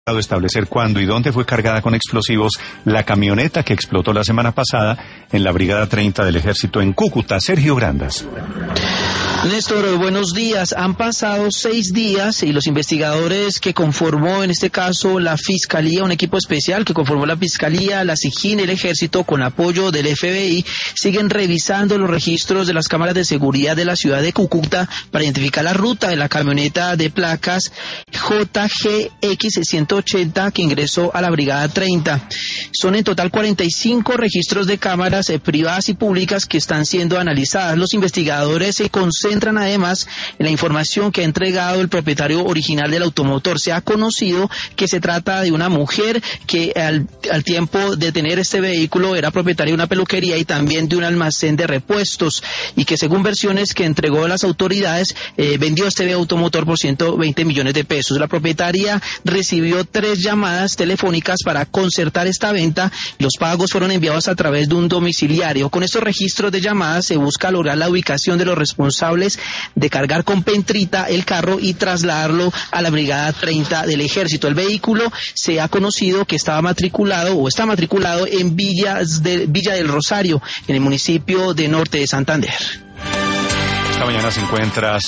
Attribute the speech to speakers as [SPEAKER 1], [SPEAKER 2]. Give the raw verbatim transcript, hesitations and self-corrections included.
[SPEAKER 1] establecer cuándo y dónde fue cargada con explosivos la camioneta que explotó la semana pasada en la Brigada treinta del Ejército en Cúcuta. Sergio Grandas.
[SPEAKER 2] Néstor, buenos días. Han pasado seis días y los investigadores que conformó en este caso la Fiscalía, un equipo especial que conformó la Fiscalía, la SIJIN y el Ejército con apoyo del F B I, siguen revisando los registros de las cámaras de seguridad de la ciudad de Cúcuta para identificar la ruta de la camioneta de placas J G X ciento ochenta que ingresó a la Brigada treinta. Son en total cuarenta y cinco registros de cámaras eh, privadas y públicas que están siendo analizadas. Los investigadores se concentran Entran además en la información que ha entregado el propietario original del automotor. Se ha conocido que se trata de una mujer que al, al tiempo de tener este vehículo era propietaria de una peluquería y también de un almacén de repuestos, y que según versiones que entregó a las autoridades eh, vendió este automotor por ciento veinte millones de pesos. La propietaria recibió tres llamadas telefónicas para concertar esta venta. Los pagos fueron enviados a través de un domiciliario. Con estos registros de llamadas se busca lograr la ubicación de los responsables de cargar con pentrita el carro y trasladarlo a la Brigada treinta del Ejército. El vehículo se ha conocido que estaba matriculado o está matriculado en Villas de, Villa del Rosario, en el municipio de Norte de Santander.
[SPEAKER 1] Esta mañana se encuentra